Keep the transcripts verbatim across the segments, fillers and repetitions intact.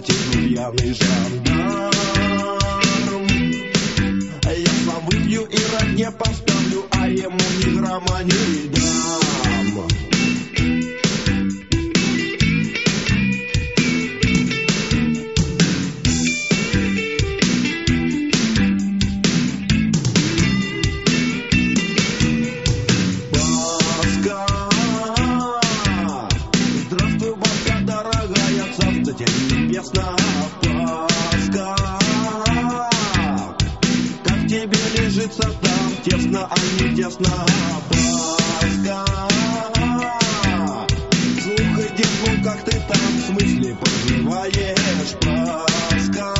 мотиву пьяный жандарм. Я сам выпью и родне поставлю, а ему ни грамма не дам. Небесная Пасха, как тебе лежится там, тесно, а не тесно, Пасха. Слухай, дед, ну как ты там, в смысле поживаешь, Пасха?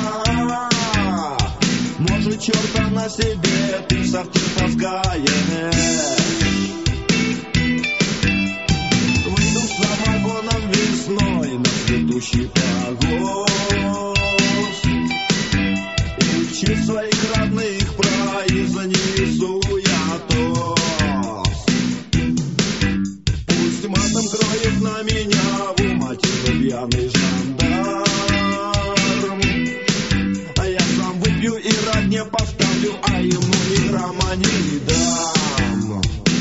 Может, черта на себе ты в сортир таскаешь? Выйду с самогоном весной на цветущий погост и в честь своих родных произнесу я тост. Пусть матом кроет на меня в уматину пьяный жандарм, а я сам выпью и родне поставлю, а ему ни грамма не дам.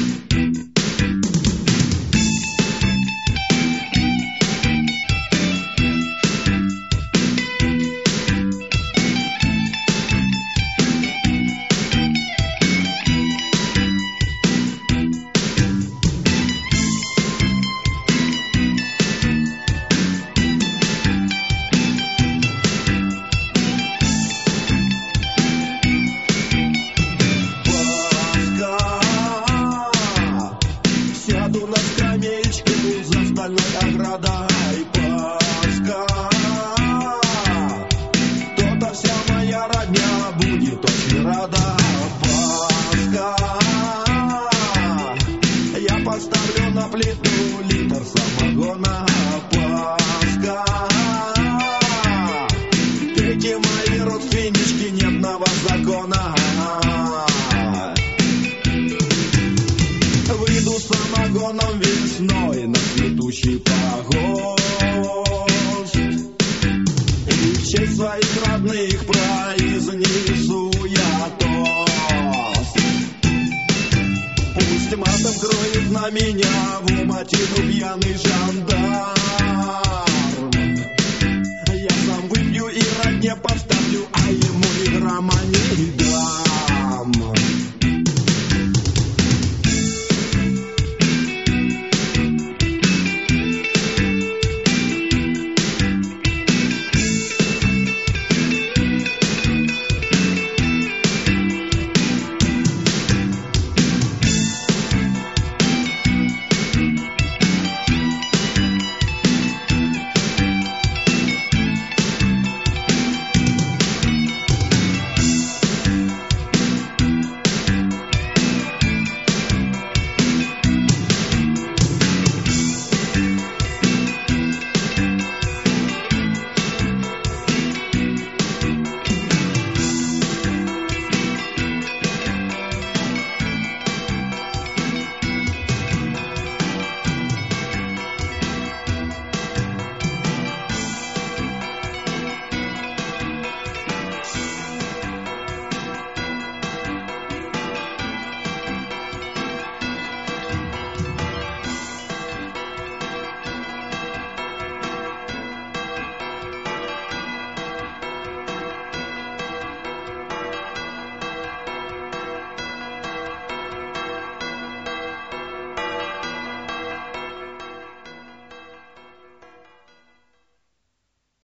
Сяду на скамеечку за стальной оградой, Пасха. То-то вся моя родня будет очень рада, Пасха. Я поставлю на плиту литр самогона, Пасха. Эти мои родственнички, нет на вас закона. Выйду с самогоном весной на цветущий погост и в честь своих родных произнесу я тост. Пусть матом кроет на меня в уматину пьяный жандарм, я сам выпью и родне поставлю, а ему ни грамма не дам.